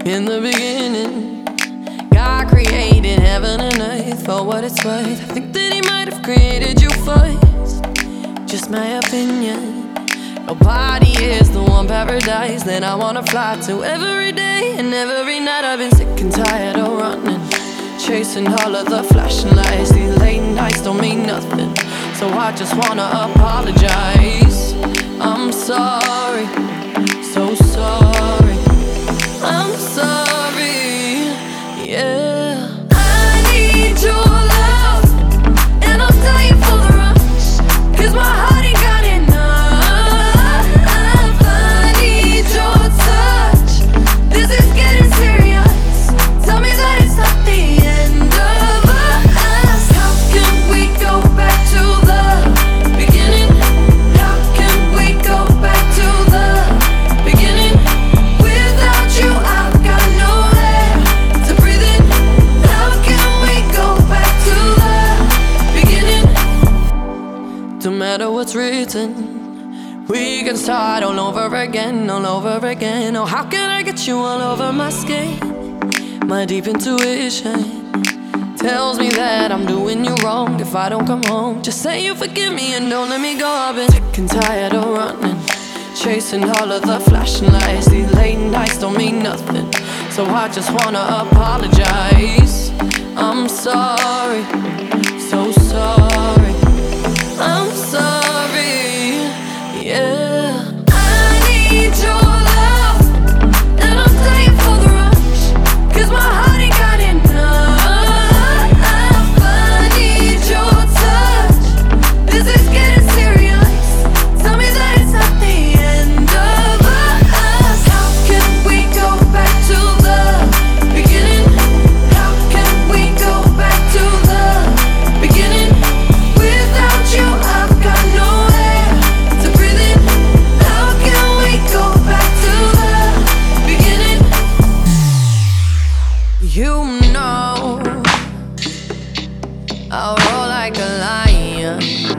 In the beginning, God created heaven and earth. For what it's worth, I think that He might have created you first. Just my opinion. Nobody is the one paradise that I wanna fly to every day and every night. I've been sick and tired of running, chasing all of the flashing lights. These late nights don't mean nothing, so I just wanna apologize. I'm sorry, so sorry. I'm sorry, yeah. I need your love, and I'll die for the rush, 'cause my heart ain't got enough. I need your touch, this is getting serious. Tell me that it's not the end of us. How can we go back to the beginning? How can we go back to the beginning? Without you, I've got no air to breathe in. How can we go back to the beginning? No matter what's written, we can start all over again, all over again. Oh, how can I get you all over my skin? My deep intuition tells me that I'm doing you wrong if I don't come home. Just say you forgive me and don't let me go. I've been sick and tired of running, chasing all of the flashing lights. These late nights don't mean nothing, so I just wanna apologize. I'm sorry, so sorry. I'm sorry, yeah. I need your love, and I'm dying for the rush, 'cause my heart ain't got enough. I need your touch, this is getting serious. Tell me that it's not the end of us. How can we go back to the beginning? How can we go back to the beginning? Without you, I've got no air to breathe in. How can we go back to the beginning? You know I'll roll like a lion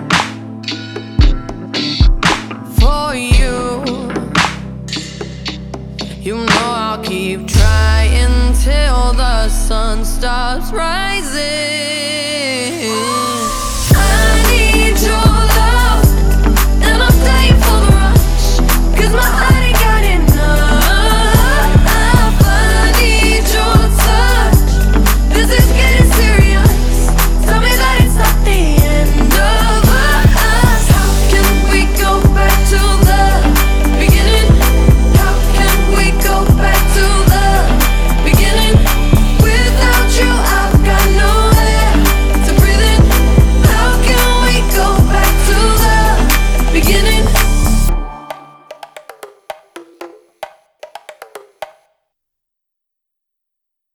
for you. You know I'll keep trying till the sun stops rising.